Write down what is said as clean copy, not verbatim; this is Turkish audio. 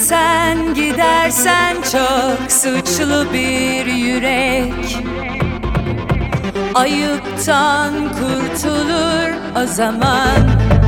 sen gidersen çok suçlu bir yürek ayıptan kurtulur o zaman.